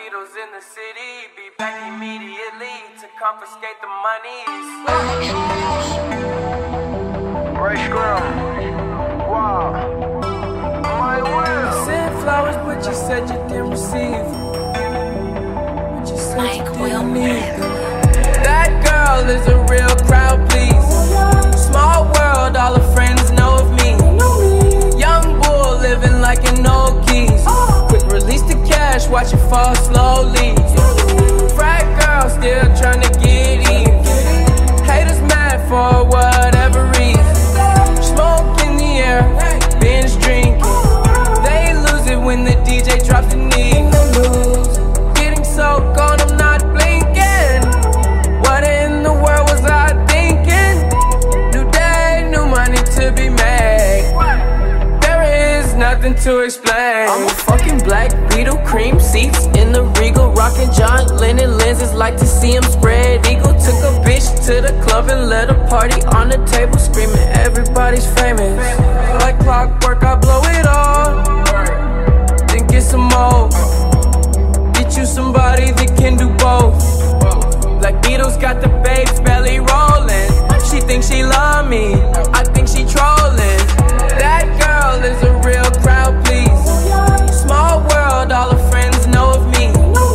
Beatles in the city, be back immediately to confiscate the monies. Ray Scrum, wow, my will. You sent flowers, but you said you didn't receive them. But you said you didn't need them. That girl is a real crowd, please. Small world, all her friends know of me. Young bull living like an old geese. Quick release the cash, watch it fall slowly. Frat girl still trying to get even. Haters mad for whatever reason. Smoke in the air, binge drinking. They lose it when the DJ drops the knee. Getting so gone, I'm not blinking. What in the world was I thinking? New day, new money to be made. There is nothing to explain. I'm a fucking black Beetle, cream seats in the Regal, rockin' John Lennon lenses, like to see him spread eagle. Took a bitch to the club and let a party on the table, screaming everybody's famous. Like clockwork, I blow it all, then get some more. Get you somebody that can do both. Like Beatles got the babes belly rolling. She thinks she love me, I think she trolling. That girl is a real crowd, please. Small world, all her friends know of me.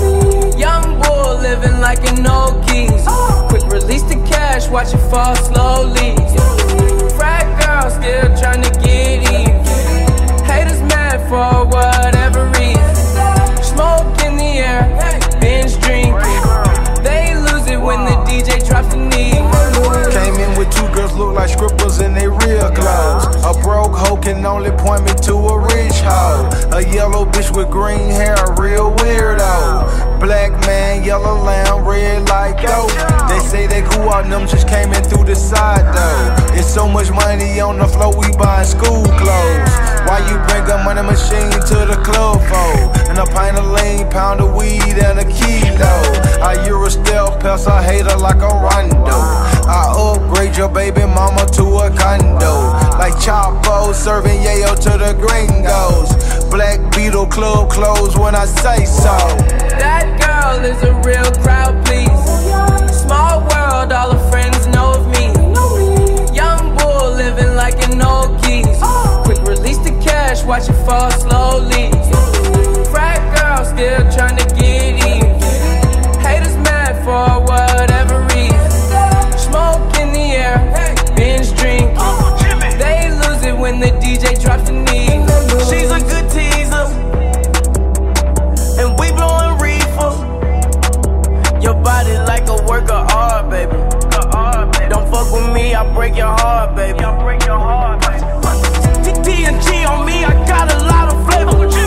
Young bull living like an old geese. Quick release the cash, watch it fall slowly. Frat girl still trying to get even. Haters mad for whatever reason. Smoke in the air, binge drinking. They lose it when the DJ drops the knee. Came in with two girls look like strippers in they real clothes. A broke hoe can only point me to a rich hoe. A yellow bitch with green hair, a real weirdo. Black man, yellow lamb, red like dope. They say they cool on them, just came in through the side though. It's so much money on the floor, we buying school clothes. Why you bring a money machine to the club for? And a pint of lean, pound of weed, and a kilo. I Eurostel pest, I hate her like a rondo. I upgrade your baby mama to a condo. Like Chapo serving yayo to the gringos. Black Beetle club closed when I say so. That girl is a real crowd, please. Small world, all her friends know of me. Young bull living like an old geese. Quick release the cash, watch it fall slowly. Frat girl still trying to get even. Haters mad for whatever reason. Smoke in the air, binge drinking. They lose it when the DJ drops the knee. She's a good teaser, and we blowing reefer. Your body like a work of art, baby. Don't fuck with me, I'll break your heart, baby. TNG on me, I got a lot of flavor.